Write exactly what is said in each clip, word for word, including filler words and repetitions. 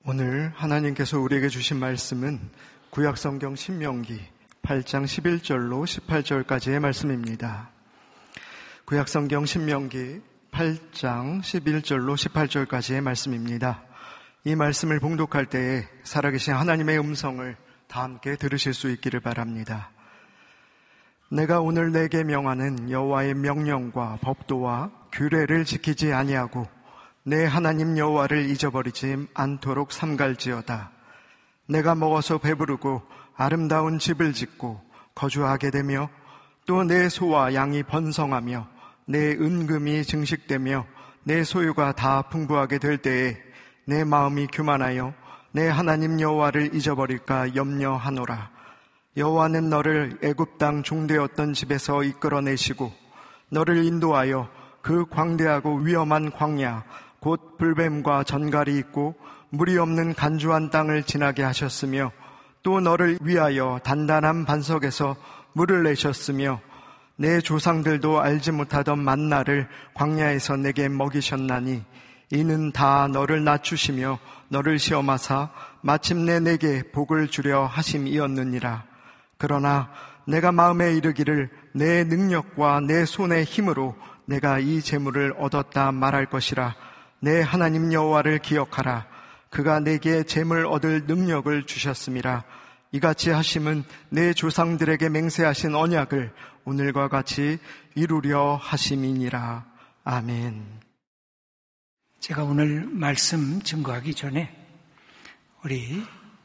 오늘 하나님께서 우리에게 주신 말씀은 구약성경 신명기 팔 장 십일 절로 십팔 절까지의 말씀입니다. 구약성경 신명기 팔 장 십일 절로 십팔 절까지의 말씀입니다. 이 말씀을 봉독할 때에 살아계신 하나님의 음성을 다 함께 들으실 수 있기를 바랍니다. 내가 오늘 내게 명하는 여호와의 명령과 법도와 규례를 지키지 아니하고 내 하나님 여호와를 잊어버리지 않도록 삼갈지어다. 내가 먹어서 배부르고 아름다운 집을 짓고 거주하게 되며 또 내 소와 양이 번성하며 내 은금이 증식되며 내 소유가 다 풍부하게 될 때에 내 마음이 교만하여 내 하나님 여호와를 잊어버릴까 염려하노라. 여호와는 너를 애굽 땅 종되었던 집에서 이끌어내시고 너를 인도하여 그 광대하고 위험한 광야 곧 불뱀과 전갈이 있고 물이 없는 간주한 땅을 지나게 하셨으며 또 너를 위하여 단단한 반석에서 물을 내셨으며 내 조상들도 알지 못하던 만나를 광야에서 내게 먹이셨나니 이는 다 너를 낮추시며 너를 시험하사 마침내 내게 복을 주려 하심이었느니라. 그러나 내가 마음에 이르기를 내 능력과 내 손의 힘으로 내가 이 재물을 얻었다 말할 것이라. 내 하나님 여호와를 기억하라. 그가 내게 재물 얻을 능력을 주셨음이라. 이같이 하심은 내 조상들에게 맹세하신 언약을 오늘과 같이 이루려 하심이니라. 아멘. 제가 오늘 말씀 증거하기 전에 우리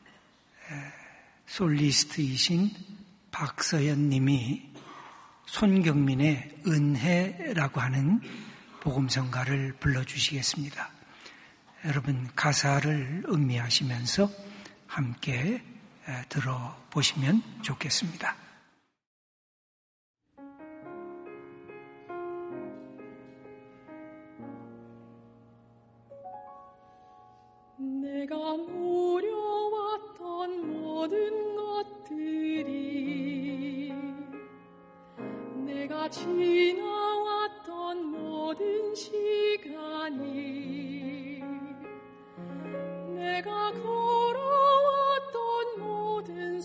솔리스트이신 박서연 님이 손경민의 은혜라고 하는 복음성가를 불러주시겠습니다. 여러분 가사를 음미하시면서 함께 들어보시면 좋겠습니다. 내가 노려왔던 모든 것들이 내가 지나왔던 모든 시간이 내가 걸어왔던 모든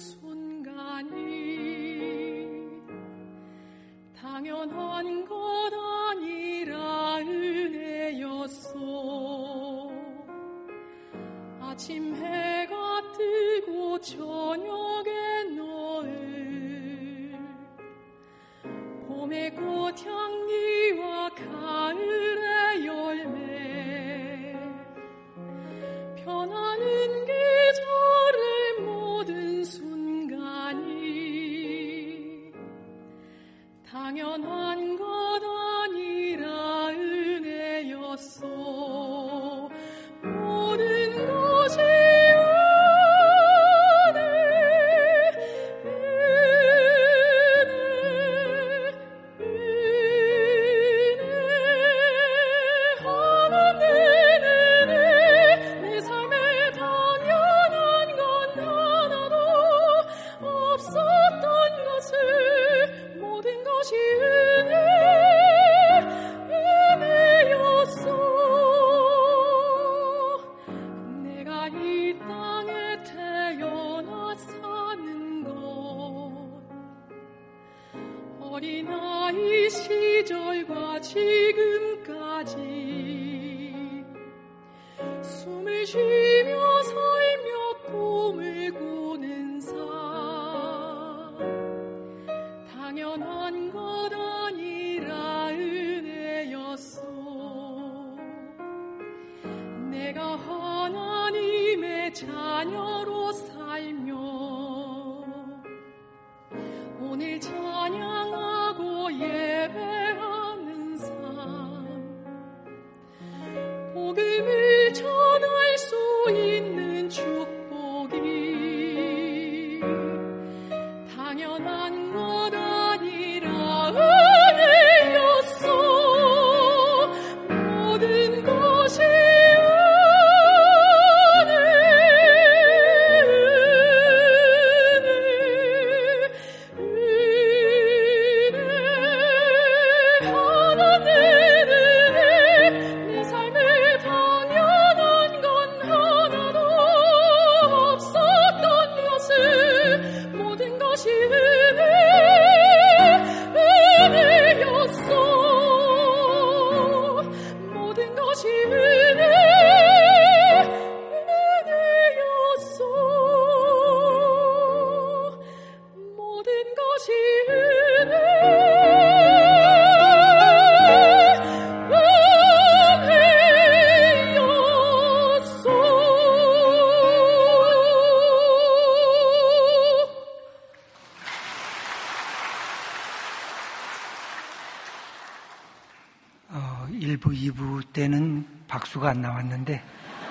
순간이 당연한 것 아니라 은혜였소. 아침 해가 뜨고 저녁에 노을 봄의 꽃향기와 가을의 열매 변하는 계절의 모든 순간이 당연한 것 아니라 은혜였소. 모든 것이 어린아이 시절과 지금까지 숨을 쉬며 살며 꿈을 꾸는 삶 당연한 것 아니라 은혜였소. 내가 하나님의 자녀로 살며 오늘 찬양하고 예배하는 삶 복음을 전할 수 있는 축복이 당연한 것 아니라 은혜였소. 모든 것이 은혜 때는 박수가 안 나왔는데,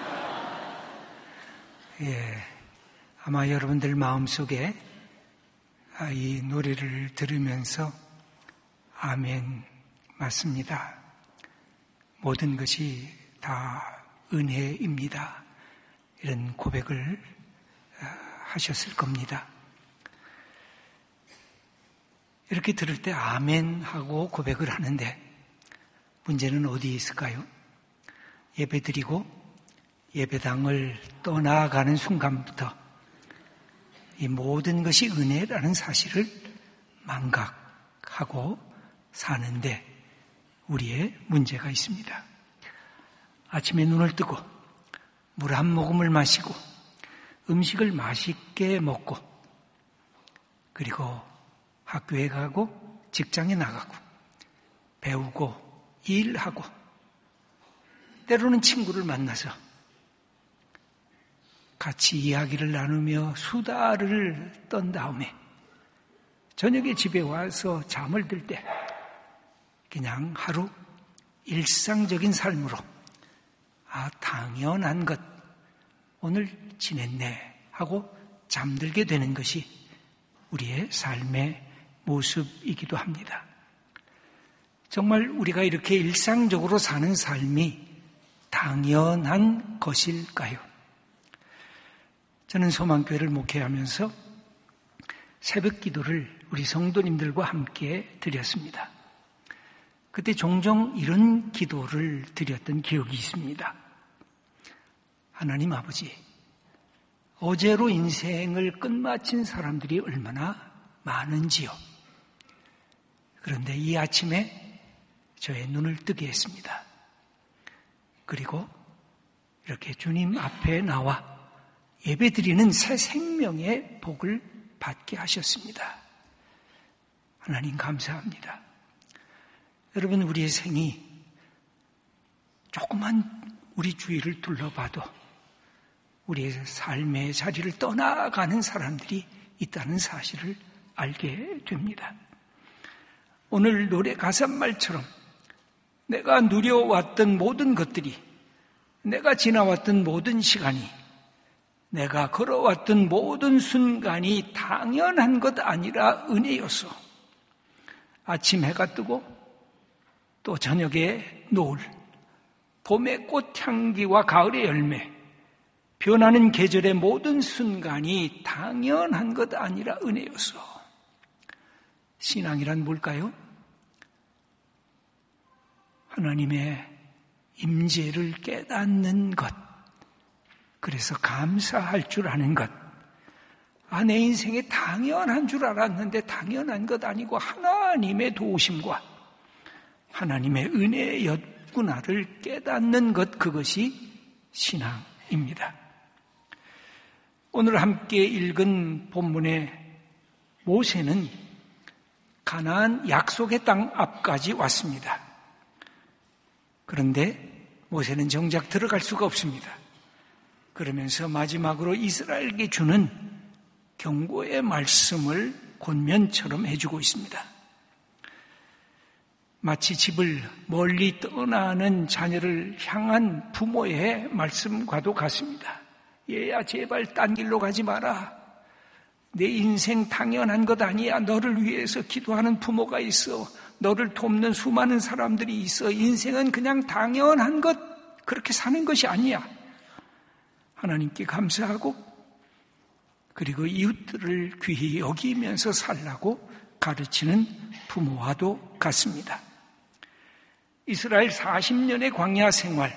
예, 아마 여러분들 마음속에 이 노래를 들으면서 아멘, 맞습니다. 모든 것이 다 은혜입니다. 이런 고백을 하셨을 겁니다. 이렇게 들을 때 아멘 하고 고백을 하는데 문제는 어디에 있을까요? 예배드리고 예배당을 떠나가는 순간부터 이 모든 것이 은혜라는 사실을 망각하고 사는데 우리의 문제가 있습니다. 아침에 눈을 뜨고 물 한 모금을 마시고 음식을 맛있게 먹고 그리고 학교에 가고 직장에 나가고 배우고 일하고 때로는 친구를 만나서 같이 이야기를 나누며 수다를 떤 다음에 저녁에 집에 와서 잠을 들 때 그냥 하루 일상적인 삶으로 아, 당연한 것 오늘 지냈네 하고 잠들게 되는 것이 우리의 삶의 모습이기도 합니다. 정말 우리가 이렇게 일상적으로 사는 삶이 당연한 것일까요? 저는 소망교회를 목회하면서 새벽 기도를 우리 성도님들과 함께 드렸습니다. 그때 종종 이런 기도를 드렸던 기억이 있습니다. 하나님 아버지, 어제로 인생을 끝마친 사람들이 얼마나 많은지요. 그런데 이 아침에 저의 눈을 뜨게 했습니다. 그리고 이렇게 주님 앞에 나와 예배드리는 새 생명의 복을 받게 하셨습니다. 하나님 감사합니다. 여러분, 우리의 생이 조그만 우리 주위를 둘러봐도 우리의 삶의 자리를 떠나가는 사람들이 있다는 사실을 알게 됩니다. 오늘 노래 가사말처럼 내가 누려왔던 모든 것들이, 내가 지나왔던 모든 시간이, 내가 걸어왔던 모든 순간이 당연한 것 아니라 은혜였어. 아침 해가 뜨고 또 저녁에 노을, 봄의 꽃향기와 가을의 열매, 변하는 계절의 모든 순간이 당연한 것 아니라 은혜였어. 신앙이란 뭘까요? 하나님의 임재를 깨닫는 것, 그래서 감사할 줄 아는 것. 아, 내 인생에 당연한 줄 알았는데 당연한 것 아니고 하나님의 도우심과 하나님의 은혜였구나를 깨닫는 것, 그것이 신앙입니다. 오늘 함께 읽은 본문의 모세는 가나안 약속의 땅 앞까지 왔습니다. 그런데 모세는 정작 들어갈 수가 없습니다. 그러면서 마지막으로 이스라엘에게 주는 경고의 말씀을 권면처럼 해주고 있습니다. 마치 집을 멀리 떠나는 자녀를 향한 부모의 말씀과도 같습니다. 얘야, 제발 딴 길로 가지 마라. 내 인생 당연한 것 아니야. 너를 위해서 기도하는 부모가 있어. 너를 돕는 수많은 사람들이 있어. 인생은 그냥 당연한 것, 그렇게 사는 것이 아니야. 하나님께 감사하고 그리고 이웃들을 귀히 여기면서 살라고 가르치는 부모와도 같습니다. 이스라엘 사십 년의 광야 생활,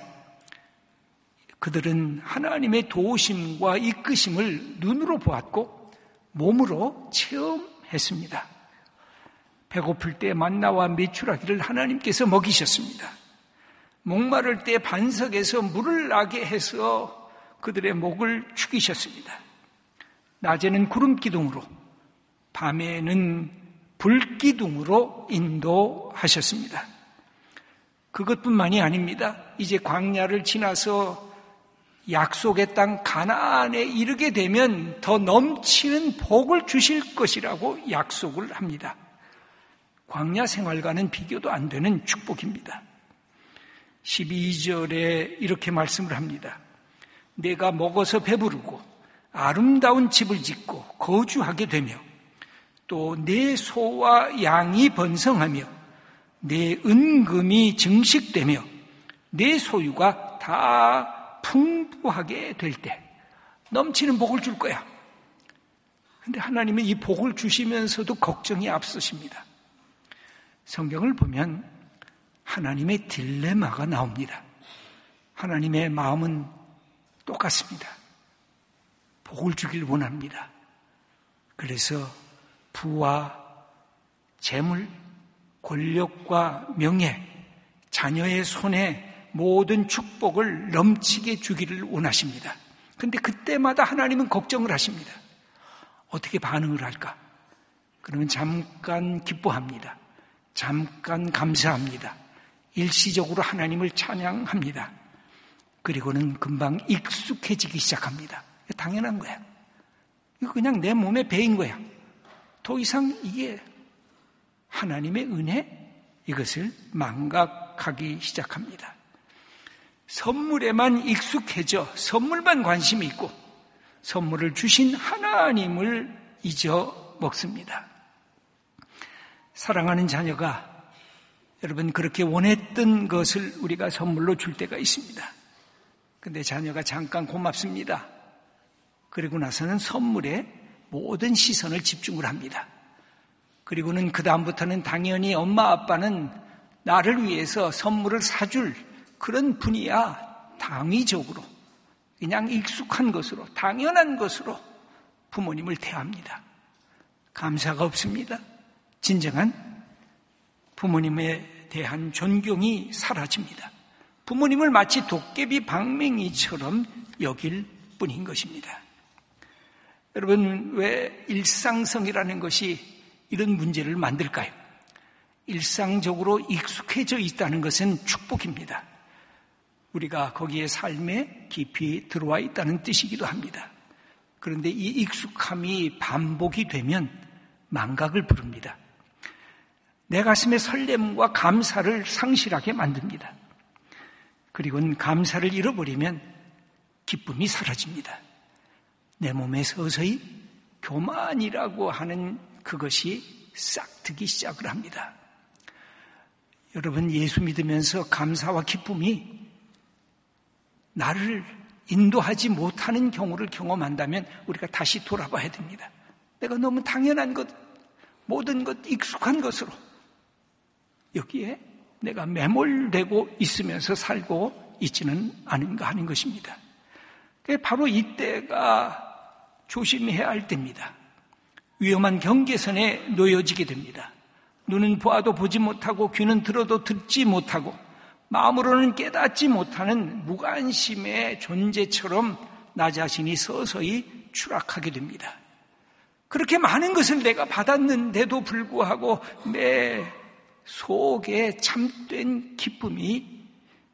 그들은 하나님의 도우심과 이끄심을 눈으로 보았고 몸으로 체험했습니다. 배고플 때 만나와 메추라기를 하나님께서 먹이셨습니다. 목마를 때 반석에서 물을 나게 해서 그들의 목을 축이셨습니다. 낮에는 구름 기둥으로, 밤에는 불 기둥으로 인도하셨습니다. 그것뿐만이 아닙니다. 이제 광야를 지나서 약속의 땅 가나안에 이르게 되면 더 넘치는 복을 주실 것이라고 약속을 합니다. 광야 생활과는 비교도 안 되는 축복입니다. 십이 절에 이렇게 말씀을 합니다. 내가 먹어서 배부르고 아름다운 집을 짓고 거주하게 되며 또 내 소와 양이 번성하며 내 은금이 증식되며 내 소유가 다 풍부하게 될 때 넘치는 복을 줄 거야. 그런데 하나님은 이 복을 주시면서도 걱정이 앞서십니다. 성경을 보면 하나님의 딜레마가 나옵니다. 하나님의 마음은 똑같습니다. 복을 주길 원합니다. 그래서 부와 재물, 권력과 명예, 자녀의 손에 모든 축복을 넘치게 주기를 원하십니다. 그런데 그때마다 하나님은 걱정을 하십니다. 어떻게 반응을 할까? 그러면 잠깐 기뻐합니다. 잠깐 감사합니다. 일시적으로 하나님을 찬양합니다. 그리고는 금방 익숙해지기 시작합니다. 당연한 거야. 이거 그냥 내 몸에 배인 거야. 더 이상 이게 하나님의 은혜, 이것을 망각하기 시작합니다. 선물에만 익숙해져 선물만 관심이 있고 선물을 주신 하나님을 잊어먹습니다. 사랑하는 자녀가 여러분 그렇게 원했던 것을 우리가 선물로 줄 때가 있습니다. 근데 자녀가 잠깐 고맙습니다. 그리고 나서는 선물에 모든 시선을 집중을 합니다. 그리고는 그 다음부터는 당연히 엄마 아빠는 나를 위해서 선물을 사줄 그런 분이야 당위적으로 그냥 익숙한 것으로 당연한 것으로 부모님을 대합니다. 감사가 없습니다. 진정한 부모님에 대한 존경이 사라집니다. 부모님을 마치 도깨비 방맹이처럼 여길 뿐인 것입니다. 여러분, 왜 일상성이라는 것이 이런 문제를 만들까요? 일상적으로 익숙해져 있다는 것은 축복입니다. 우리가 거기에 삶에 깊이 들어와 있다는 뜻이기도 합니다. 그런데 이 익숙함이 반복이 되면 망각을 부릅니다. 내 가슴의 설렘과 감사를 상실하게 만듭니다. 그리고는 감사를 잃어버리면 기쁨이 사라집니다. 내 몸에 서서히 교만이라고 하는 그것이 싹트기 시작을 합니다. 여러분, 예수 믿으면서 감사와 기쁨이 나를 인도하지 못하는 경우를 경험한다면 우리가 다시 돌아봐야 됩니다. 내가 너무 당연한 것, 모든 것 익숙한 것으로 여기에 내가 매몰되고 있으면서 살고 있지는 않은가 하는 것입니다. 바로 이때가 조심해야 할 때입니다. 위험한 경계선에 놓여지게 됩니다. 눈은 보아도 보지 못하고 귀는 들어도 듣지 못하고 마음으로는 깨닫지 못하는 무관심의 존재처럼 나 자신이 서서히 추락하게 됩니다. 그렇게 많은 것을 내가 받았는데도 불구하고 내 속에 참된 기쁨이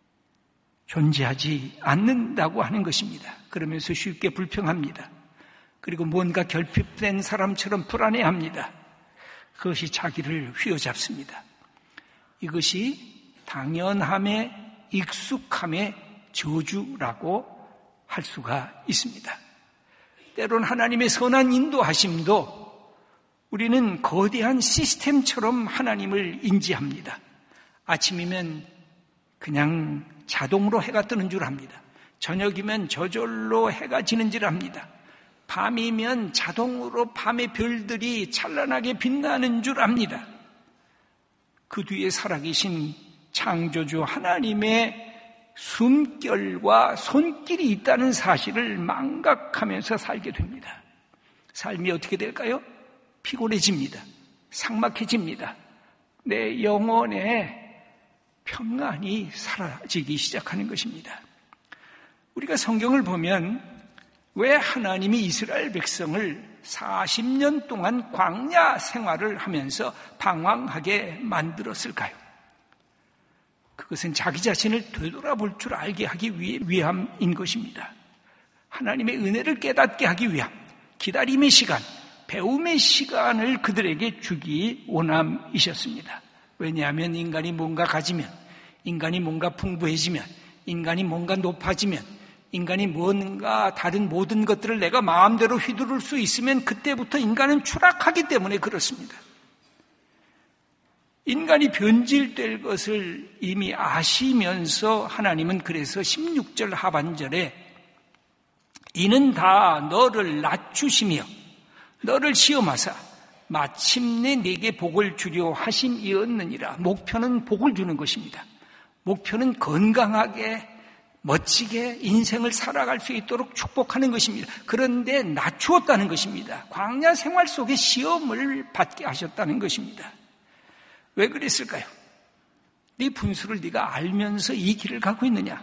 존재하지 않는다고 하는 것입니다. 그러면서 쉽게 불평합니다. 그리고 뭔가 결핍된 사람처럼 불안해합니다. 그것이 자기를 휘어잡습니다. 이것이 당연함의 익숙함의 저주라고 할 수가 있습니다. 때론 하나님의 선한 인도하심도 우리는 거대한 시스템처럼 하나님을 인지합니다. 아침이면 그냥 자동으로 해가 뜨는 줄 압니다. 저녁이면 저절로 해가 지는 줄 압니다. 밤이면 자동으로 밤의 별들이 찬란하게 빛나는 줄 압니다. 그 뒤에 살아계신 창조주 하나님의 숨결과 손길이 있다는 사실을 망각하면서 살게 됩니다. 삶이 어떻게 될까요? 피곤해집니다. 삭막해집니다. 내 영혼의 평안이 사라지기 시작하는 것입니다. 우리가 성경을 보면 왜 하나님이 이스라엘 백성을 사십 년 동안 광야 생활을 하면서 방황하게 만들었을까요? 그것은 자기 자신을 되돌아볼 줄 알게 하기 위함인 것입니다. 하나님의 은혜를 깨닫게 하기 위함, 기다림의 시간, 배움의 시간을 그들에게 주기 원함이셨습니다. 왜냐하면 인간이 뭔가 가지면 인간이 뭔가 풍부해지면, 인간이 뭔가 높아지면, 인간이 뭔가 다른 모든 것들을 내가 마음대로 휘두를 수 있으면 그때부터 인간은 추락하기 때문에 그렇습니다. 인간이 변질될 것을 이미 아시면서 하나님은 그래서 십육 절 하반절에 이는 다 너를 낮추시며 너를 시험하사 마침내 네게 복을 주려 하심이었느니라. 목표는 복을 주는 것입니다. 목표는 건강하게 멋지게 인생을 살아갈 수 있도록 축복하는 것입니다. 그런데 낮추었다는 것입니다. 광야 생활 속에 시험을 받게 하셨다는 것입니다. 왜 그랬을까요? 네 분수를 네가 알면서 이 길을 가고 있느냐?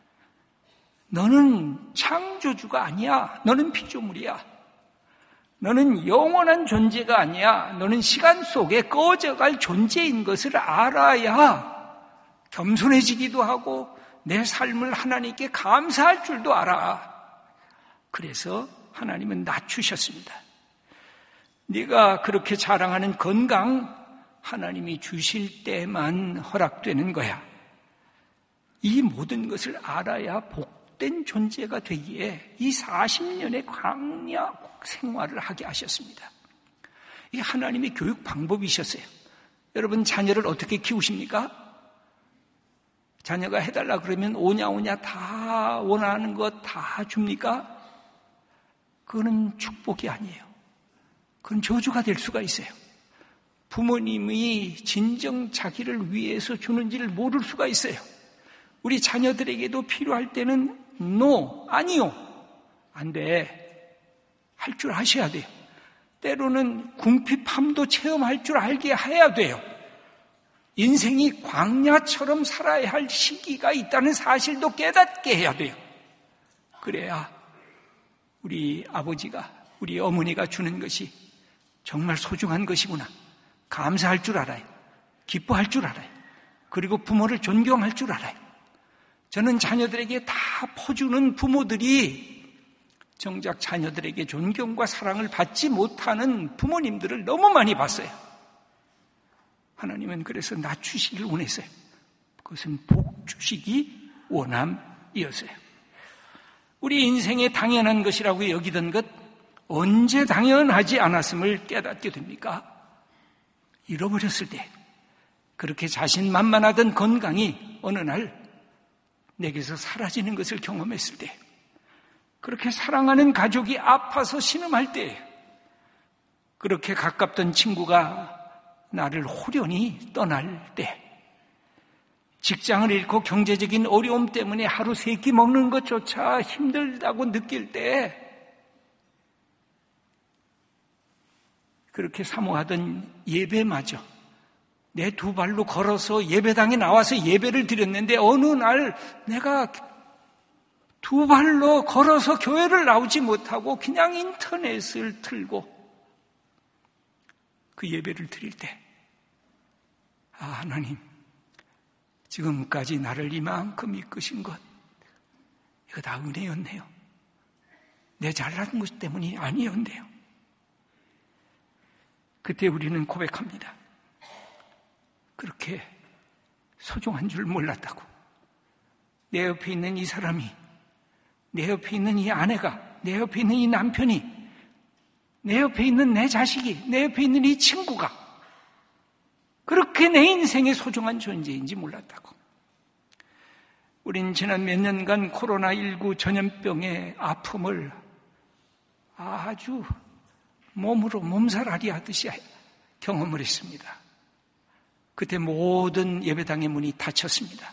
너는 창조주가 아니야. 너는 피조물이야. 너는 영원한 존재가 아니야. 너는 시간 속에 꺼져갈 존재인 것을 알아야 겸손해지기도 하고 내 삶을 하나님께 감사할 줄도 알아. 그래서 하나님은 낮추셨습니다. 네가 그렇게 자랑하는 건강 하나님이 주실 때만 허락되는 거야. 이 모든 것을 알아야 복된 존재가 되기에 이 사십 년의 광야 생활을 하게 하셨습니다. 이게 하나님의 교육 방법이셨어요. 여러분 자녀를 어떻게 키우십니까? 자녀가 해달라 그러면 오냐 오냐 다 원하는 것 다 줍니까? 그거는 축복이 아니에요. 그건 저주가 될 수가 있어요. 부모님이 진정 자기를 위해서 주는지를 모를 수가 있어요. 우리 자녀들에게도 필요할 때는 no, 아니요, 안 돼. 할 줄 아셔야 돼요. 때로는 궁핍함도 체험할 줄 알게 해야 돼요. 인생이 광야처럼 살아야 할 시기가 있다는 사실도 깨닫게 해야 돼요. 그래야 우리 아버지가, 우리 어머니가 주는 것이 정말 소중한 것이구나. 감사할 줄 알아요. 기뻐할 줄 알아요. 그리고 부모를 존경할 줄 알아요. 저는 자녀들에게 다 퍼주는 부모들이 정작 자녀들에게 존경과 사랑을 받지 못하는 부모님들을 너무 많이 봤어요. 하나님은 그래서 낮추시기를 원했어요. 그것은 복 주시기 원함이었어요. 우리 인생에 당연한 것이라고 여기던 것 언제 당연하지 않았음을 깨닫게 됩니까? 잃어버렸을 때, 그렇게 자신만만하던 건강이 어느 날 내게서 사라지는 것을 경험했을 때, 그렇게 사랑하는 가족이 아파서 신음할 때, 그렇게 가깝던 친구가 나를 호련히 떠날 때, 직장을 잃고 경제적인 어려움 때문에 하루 세 끼 먹는 것조차 힘들다고 느낄 때, 그렇게 사모하던 예배마저 내 두 발로 걸어서 예배당에 나와서 예배를 드렸는데 어느 날 내가 두 발로 걸어서 교회를 나오지 못하고 그냥 인터넷을 틀고 그 예배를 드릴 때, 아, 하나님, 지금까지 나를 이만큼 이끄신 것, 이거 다 은혜였네요. 내 잘난 것 때문이 아니었네요. 그때 우리는 고백합니다. 그렇게 소중한 줄 몰랐다고. 내 옆에 있는 이 사람이, 내 옆에 있는 이 아내가, 내 옆에 있는 이 남편이, 내 옆에 있는 내 자식이, 내 옆에 있는 이 친구가 그렇게 내 인생의 소중한 존재인지 몰랐다고. 우린 지난 몇 년간 코로나십구 전염병의 아픔을 아주 몸으로 몸살앓이 하듯이 경험을 했습니다. 그때 모든 예배당의 문이 닫혔습니다.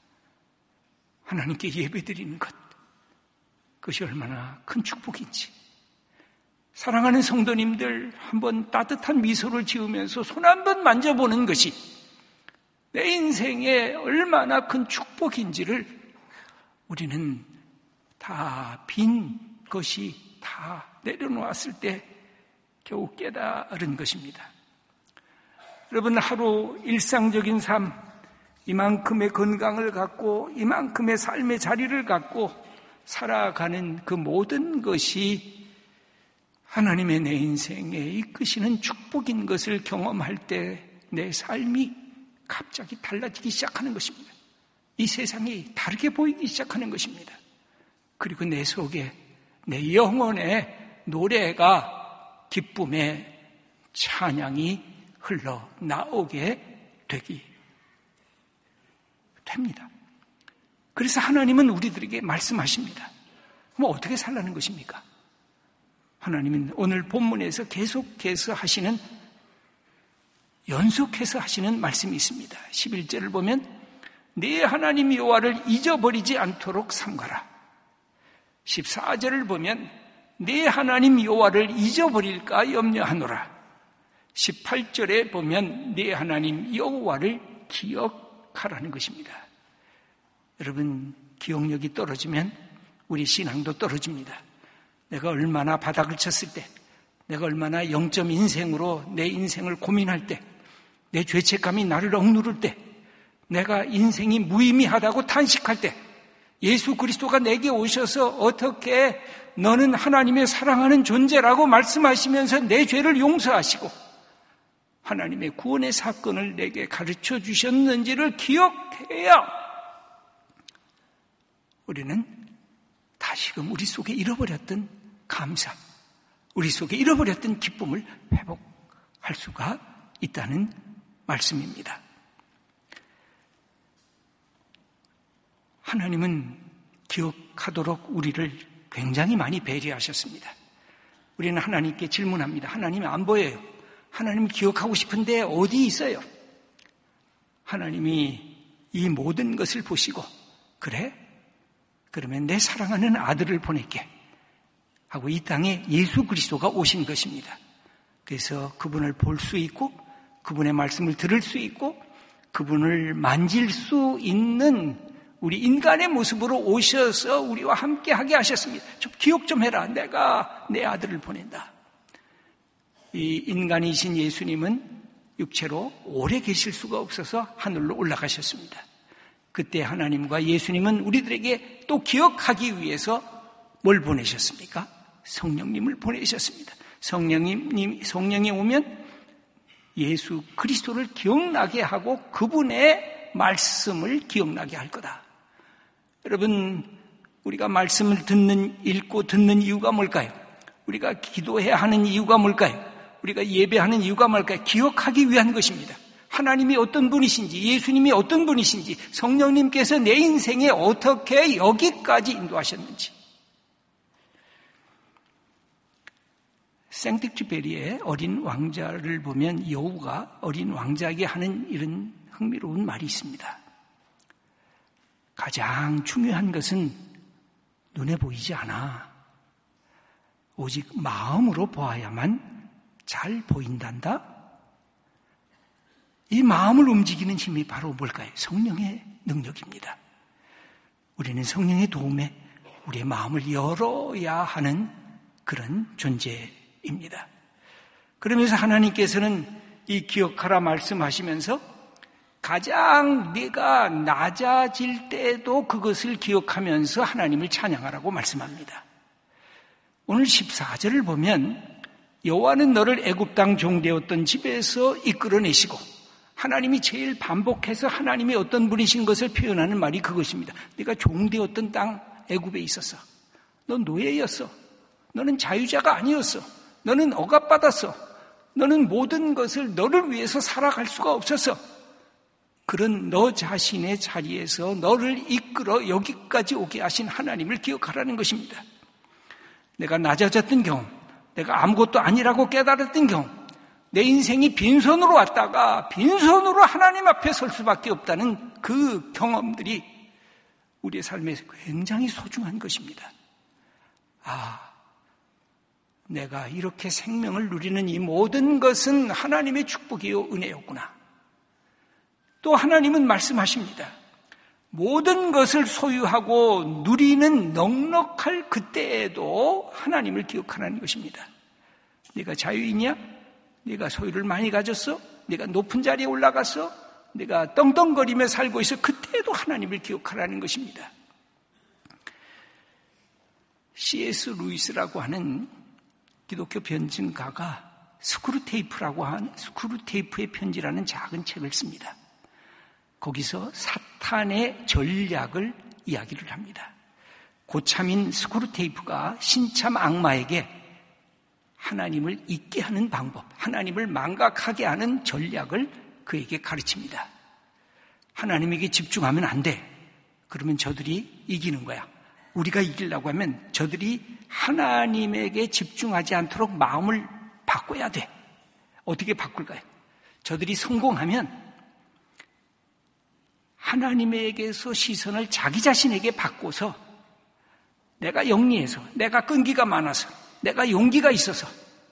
하나님께 예배드리는 것, 그것이 얼마나 큰 축복인지. 사랑하는 성도님들, 한번 따뜻한 미소를 지으면서 손 한번 만져보는 것이 내 인생에 얼마나 큰 축복인지를 우리는 다 빈 것이 다 내려놓았을 때 겨우 깨달은 것입니다. 여러분, 하루 일상적인 삶, 이만큼의 건강을 갖고 이만큼의 삶의 자리를 갖고 살아가는 그 모든 것이 하나님의 내 인생에 이끄시는 축복인 것을 경험할 때 내 삶이 갑자기 달라지기 시작하는 것입니다. 이 세상이 다르게 보이기 시작하는 것입니다. 그리고 내 속에 내 영혼의 노래가 기쁨의 찬양이 흘러나오게 되기 됩니다. 그래서 하나님은 우리들에게 말씀하십니다. 그럼 어떻게 살라는 것입니까? 하나님은 오늘 본문에서 계속해서 하시는, 연속해서 하시는 말씀이 있습니다. 십일 절을 보면 네 하나님 여호와를 잊어버리지 않도록 삼가라. 십사 절을 보면 네 하나님 여호와를 잊어버릴까 염려하노라. 십팔 절에 보면 네 하나님 여호와를 기억하라는 것입니다. 여러분, 기억력이 떨어지면 우리 신앙도 떨어집니다. 내가 얼마나 바닥을 쳤을 때, 내가 얼마나 영점 인생으로 내 인생을 고민할 때, 내 죄책감이 나를 억누를 때, 내가 인생이 무의미하다고 탄식할 때, 예수 그리스도가 내게 오셔서 어떻게 너는 하나님의 사랑하는 존재라고 말씀하시면서 내 죄를 용서하시고 하나님의 구원의 사건을 내게 가르쳐 주셨는지를 기억해야 우리는 다시금 우리 속에 잃어버렸던 감사, 우리 속에 잃어버렸던 기쁨을 회복할 수가 있다는 말씀입니다. 하나님은 기억하도록 우리를 굉장히 많이 배려하셨습니다. 우리는 하나님께 질문합니다. 하나님 안 보여요. 하나님 기억하고 싶은데 어디 있어요? 하나님이 이 모든 것을 보시고, 그래? 그러면 내 사랑하는 아들을 보낼게 하고 이 땅에 예수 그리스도가 오신 것입니다. 그래서 그분을 볼 수 있고, 그분의 말씀을 들을 수 있고, 그분을 만질 수 있는 우리 인간의 모습으로 오셔서 우리와 함께 하게 하셨습니다. 좀 기억 좀 해라. 내가 내 아들을 보낸다. 이 인간이신 예수님은 육체로 오래 계실 수가 없어서 하늘로 올라가셨습니다. 그때 하나님과 예수님은 우리들에게 또 기억하기 위해서 뭘 보내셨습니까? 성령님을 보내셨습니다. 성령님, 성령이 오면 예수 그리스도를 기억나게 하고 그분의 말씀을 기억나게 할 거다. 여러분, 우리가 말씀을 듣는, 읽고 듣는 이유가 뭘까요? 우리가 기도해야 하는 이유가 뭘까요? 우리가 예배하는 이유가 뭘까요? 기억하기 위한 것입니다. 하나님이 어떤 분이신지, 예수님이 어떤 분이신지, 성령님께서 내 인생에 어떻게 여기까지 인도하셨는지. 생텍쥐페리의 어린 왕자를 보면 여우가 어린 왕자에게 하는 이런 흥미로운 말이 있습니다. 가장 중요한 것은 눈에 보이지 않아. 오직 마음으로 보아야만 잘 보인단다. 이 마음을 움직이는 힘이 바로 뭘까요? 성령의 능력입니다. 우리는 성령의 도움에 우리의 마음을 열어야 하는 그런 존재입니다. 그러면서 하나님께서는 이 기억하라 말씀하시면서 가장 네가 낮아질 때도 그것을 기억하면서 하나님을 찬양하라고 말씀합니다. 오늘 십사 절을 보면 여호와는 너를 애굽 땅 종되었던 집에서 이끌어내시고, 하나님이 제일 반복해서 하나님이 어떤 분이신 것을 표현하는 말이 그것입니다. 네가 종되었던 땅 애굽에 있었어. 넌 노예였어. 너는 자유자가 아니었어. 너는 억압받았어. 너는 모든 것을 너를 위해서 살아갈 수가 없었어. 그런 너 자신의 자리에서 너를 이끌어 여기까지 오게 하신 하나님을 기억하라는 것입니다. 내가 낮아졌던 경험, 내가 아무것도 아니라고 깨달았던 경험, 내 인생이 빈손으로 왔다가 빈손으로 하나님 앞에 설 수밖에 없다는 그 경험들이 우리의 삶에서 굉장히 소중한 것입니다. 아, 내가 이렇게 생명을 누리는 이 모든 것은 하나님의 축복이요 은혜였구나. 또 하나님은 말씀하십니다. 모든 것을 소유하고 누리는 넉넉할 그때에도 하나님을 기억하라는 것입니다. 네가 자유이냐? 네가 소유를 많이 가졌어? 네가 높은 자리에 올라갔어? 네가 떵떵거리며 살고 있어? 그때에도 하나님을 기억하라는 것입니다. 씨 에스 루이스라고 하는 기독교 변증가가 스크루테이프라고 한 스크루테이프의 편지라는 작은 책을 씁니다. 거기서 사탄의 전략을 이야기를 합니다. 고참인 스크루테이프가 신참 악마에게 하나님을 잊게 하는 방법, 하나님을 망각하게 하는 전략을 그에게 가르칩니다. 하나님에게 집중하면 안 돼. 그러면 저들이 이기는 거야. 우리가 이기려고 하면 저들이 하나님에게 집중하지 않도록 마음을 바꿔야 돼. 어떻게 바꿀까요? 저들이 성공하면 하나님에게서 시선을 자기 자신에게 바꿔서 내가 영리해서, 내가 끈기가 많아서, 내가 용기가 있어서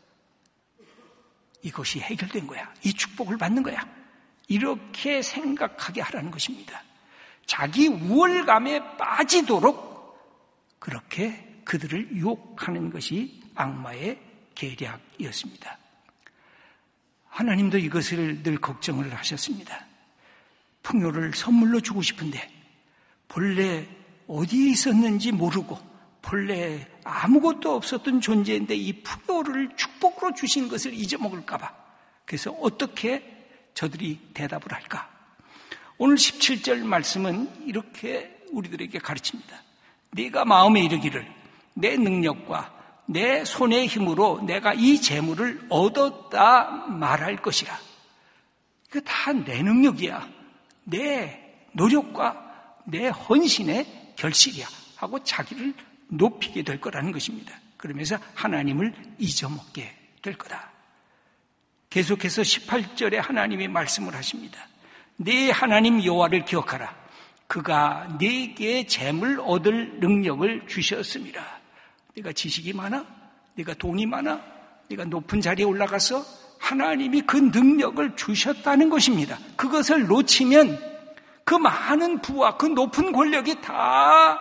이것이 해결된 거야. 이 축복을 받는 거야. 이렇게 생각하게 하라는 것입니다. 자기 우월감에 빠지도록 그렇게 그들을 유혹하는 것이 악마의 계략이었습니다. 하나님도 이것을 늘 걱정을 하셨습니다. 풍요를 선물로 주고 싶은데 본래 어디에 있었는지 모르고 본래 아무것도 없었던 존재인데 이 풍요를 축복으로 주신 것을 잊어먹을까 봐. 그래서 어떻게 저들이 대답을 할까? 오늘 십칠 절 말씀은 이렇게 우리들에게 가르칩니다. 네가 마음에 이르기를 내 능력과 내 손의 힘으로 내가 이 재물을 얻었다 말할 것이라. 이거 다 내 능력이야. 내 노력과 내 헌신의 결실이야 하고 자기를 높이게 될 거라는 것입니다. 그러면서 하나님을 잊어먹게 될 거다. 계속해서 십팔 절에 하나님이 말씀을 하십니다. 네 하나님 여호와를 기억하라. 그가 네게 재물 얻을 능력을 주셨습니다. 네가 지식이 많아? 네가 돈이 많아? 네가 높은 자리에 올라가서 하나님이 그 능력을 주셨다는 것입니다. 그것을 놓치면 그 많은 부와 그 높은 권력이 다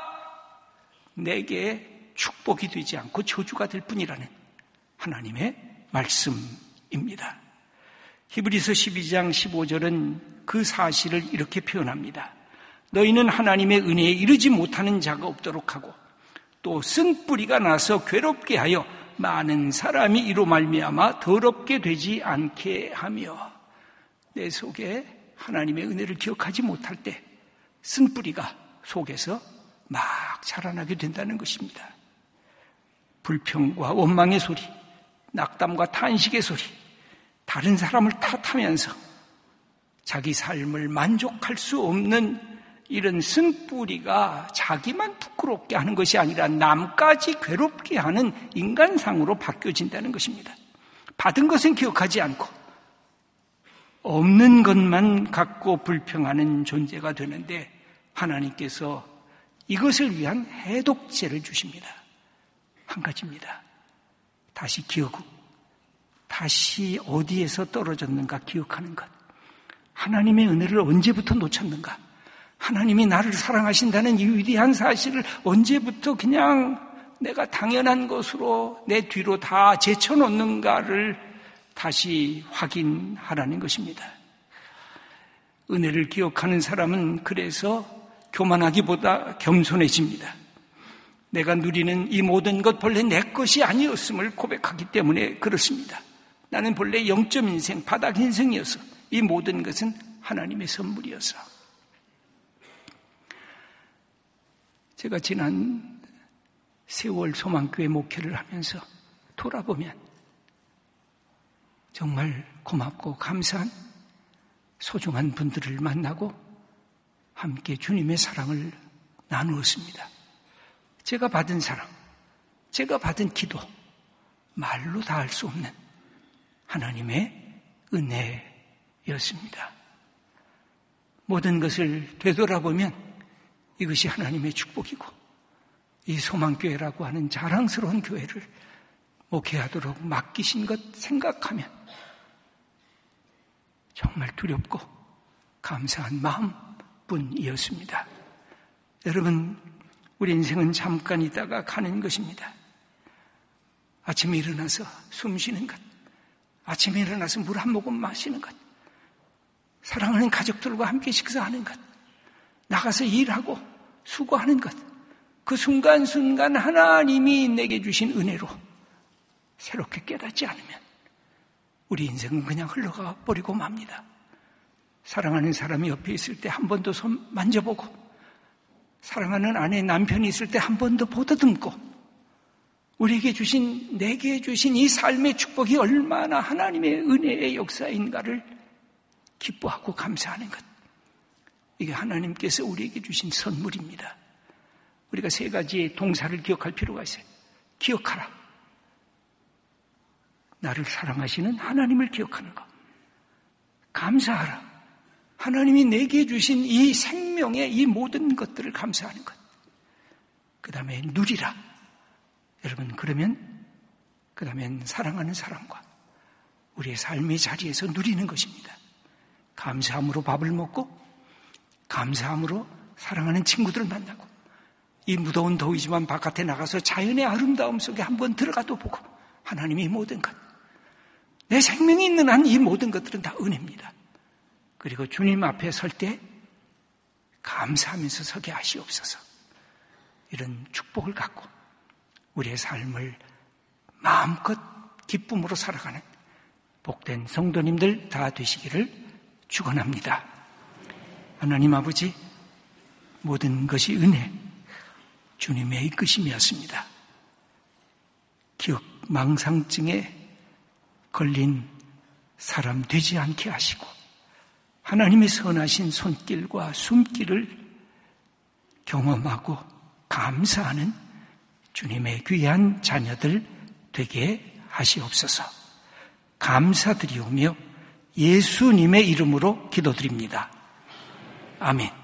내게 축복이 되지 않고 저주가 될 뿐이라는 하나님의 말씀입니다. 히브리서 십이 장 십오 절은 그 사실을 이렇게 표현합니다. 너희는 하나님의 은혜에 이르지 못하는 자가 없도록 하고 또 쓴 뿌리가 나서 괴롭게 하여 많은 사람이 이로 말미암아 더럽게 되지 않게 하며. 내 속에 하나님의 은혜를 기억하지 못할 때 쓴 뿌리가 속에서 막 자라나게 된다는 것입니다. 불평과 원망의 소리, 낙담과 탄식의 소리, 다른 사람을 탓하면서 자기 삶을 만족할 수 없는 이런 쓴뿌리가 자기만 부끄럽게 하는 것이 아니라 남까지 괴롭게 하는 인간상으로 바뀌어진다는 것입니다. 받은 것은 기억하지 않고 없는 것만 갖고 불평하는 존재가 되는데 하나님께서 이것을 위한 해독제를 주십니다. 한 가지입니다. 다시 기억, 다시 어디에서 떨어졌는가 기억하는 것. 하나님의 은혜를 언제부터 놓쳤는가. 하나님이 나를 사랑하신다는 이 위대한 사실을 언제부터 그냥 내가 당연한 것으로 내 뒤로 다 제쳐놓는가를 다시 확인하라는 것입니다. 은혜를 기억하는 사람은 그래서 교만하기보다 겸손해집니다. 내가 누리는 이 모든 것 본래 내 것이 아니었음을 고백하기 때문에 그렇습니다. 나는 본래 영점 인생, 바닥 인생이어서 이 모든 것은 하나님의 선물이어서. 제가 지난 세월 소망교회 목회를 하면서 돌아보면 정말 고맙고 감사한 소중한 분들을 만나고 함께 주님의 사랑을 나누었습니다. 제가 받은 사랑, 제가 받은 기도, 말로 다 할 수 없는 하나님의 은혜였습니다. 모든 것을 되돌아보면 이것이 하나님의 축복이고 이 소망교회라고 하는 자랑스러운 교회를 목회하도록 맡기신 것 생각하면 정말 두렵고 감사한 마음뿐이었습니다. 여러분, 우리 인생은 잠깐 있다가 가는 것입니다. 아침에 일어나서 숨 쉬는 것, 아침에 일어나서 물 한 모금 마시는 것, 사랑하는 가족들과 함께 식사하는 것, 나가서 일하고 수고하는 것, 그 순간순간 하나님이 내게 주신 은혜로 새롭게 깨닫지 않으면 우리 인생은 그냥 흘러가 버리고 맙니다. 사랑하는 사람이 옆에 있을 때 한 번 더 손 만져보고, 사랑하는 아내, 남편이 있을 때 한 번 더 보다듬고, 우리에게 주신, 내게 주신 이 삶의 축복이 얼마나 하나님의 은혜의 역사인가를 기뻐하고 감사하는 것. 이게 하나님께서 우리에게 주신 선물입니다. 우리가 세 가지의 동사를 기억할 필요가 있어요. 기억하라. 나를 사랑하시는 하나님을 기억하는 것. 감사하라. 하나님이 내게 주신 이 생명의 이 모든 것들을 감사하는 것. 그 다음에 누리라. 여러분, 그러면 그 다음엔 사랑하는 사람과 우리의 삶의 자리에서 누리는 것입니다. 감사함으로 밥을 먹고, 감사함으로 사랑하는 친구들을 만나고, 이 무더운 더위지만 바깥에 나가서 자연의 아름다움 속에 한번 들어가도 보고, 하나님의 모든 것, 내 생명이 있는 한 이 모든 것들은 다 은혜입니다. 그리고 주님 앞에 설 때 감사하면서 서게 하시옵소서. 이런 축복을 갖고 우리의 삶을 마음껏 기쁨으로 살아가는 복된 성도님들 다 되시기를 축원합니다. 하나님 아버지, 모든 것이 은혜, 주님의 이끄심이었습니다. 기억 망상증에 걸린 사람 되지 않게 하시고, 하나님의 선하신 손길과 숨길을 경험하고 감사하는 주님의 귀한 자녀들 되게 하시옵소서. 감사드리오며 예수님의 이름으로 기도드립니다. 아멘.